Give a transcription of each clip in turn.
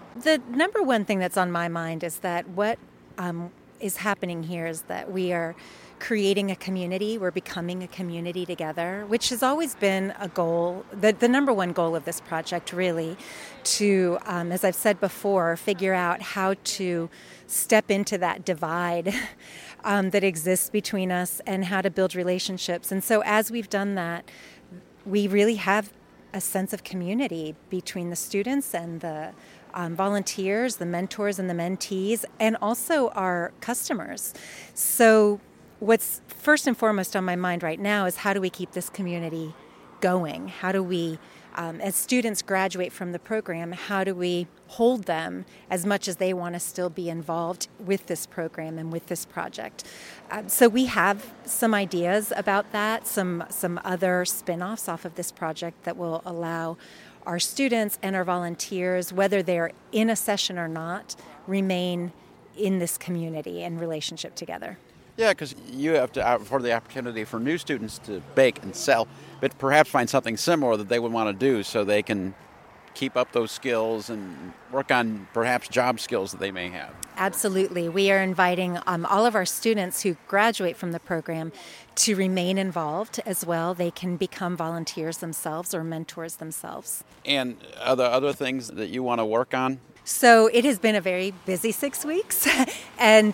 The number one thing that's on my mind is that what is happening here is that we are creating a community. We're becoming a community together, which has always been a goal, the number one goal of this project, really, to, as I've said before, figure out how to step into that divide that exists between us and how to build relationships. And so as we've done that, we really have a sense of community between the students and the volunteers, the mentors and the mentees, and also our customers. So what's first and foremost on my mind right now is how do we keep this community going? How do we, as students graduate from the program, how do we hold them as much as they want to still be involved with this program and with this project? So we have some ideas about that, some other spin-offs off of this project that will allow our students and our volunteers, whether they're in a session or not, remain in this community and relationship together. Yeah, because you have to offer the opportunity for new students to bake and sell, but perhaps find something similar that they would want to do so they can keep up those skills and work on perhaps job skills that they may have. Absolutely. We are inviting all of our students who graduate from the program to remain involved as well. They can become volunteers themselves or mentors themselves. And other things that you want to work on? So it has been a very busy 6 weeks, and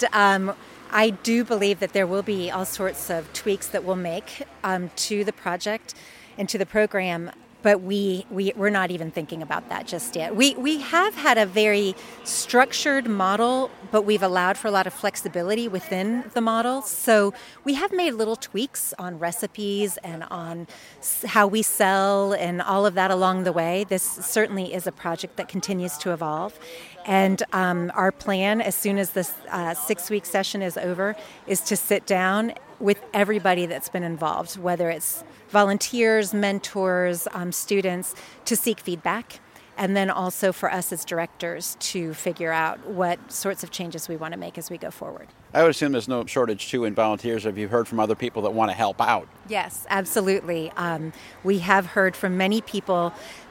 I do believe that there will be all sorts of tweaks that we'll make to the project and to the program, but we're not even thinking about that just yet. We have had a very structured model, but we've allowed for a lot of flexibility within the model. So we have made little tweaks on recipes and on how we sell and all of that along the way. This certainly is a project that continues to evolve. And our plan, as soon as this 6-week session is over, is to sit down with everybody that's been involved, whether it's volunteers, mentors, students, to seek feedback, and then also for us as directors to figure out what sorts of changes we want to make as we go forward. I would assume there's no shortage, too, in volunteers. Have you heard from other people that want to help out? Yes, absolutely. We have heard from many people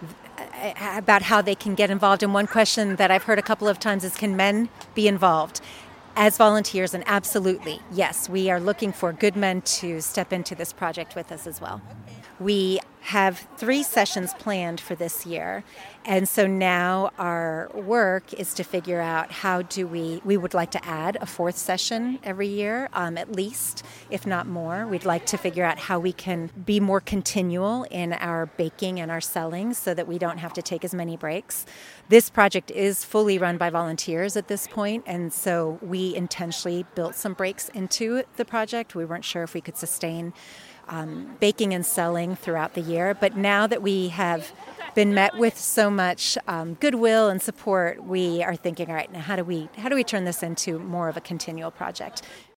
about how they can get involved. And one question that I've heard a couple of times is, can men be involved as volunteers? And absolutely, yes, we are looking for good men to step into this project with us as well. We have 3 sessions planned for this year, and so now our work is to figure out how do we would like to add a 4th session every year, at least, if not more. We'd like to figure out how we can be more continual in our baking and our selling so that we don't have to take as many breaks. This project is fully run by volunteers at this point, and so we intentionally built some breaks into the project. We weren't sure if we could sustain baking and selling throughout the year. But now that we have been met with so much goodwill and support, we are thinking, all right, now how do we turn this into more of a continual project?